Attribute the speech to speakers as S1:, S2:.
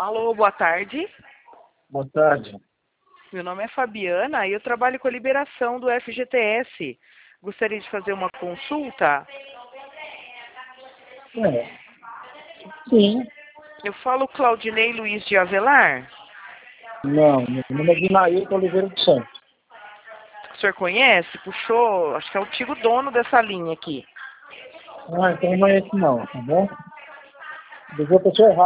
S1: Alô, boa tarde.
S2: Boa tarde.
S1: Meu nome é Fabiana e eu trabalho com a liberação do FGTS. Gostaria de fazer uma consulta.
S2: Sim.
S1: Eu falo Claudinei Luiz de Avelar.
S2: Não, meu nome é Guinaílton Oliveira dos Santos.
S1: O senhor conhece? Puxou, acho que é o antigo dono dessa linha aqui.
S2: Então não é esse não, tá bom? Deixou a pessoa errada.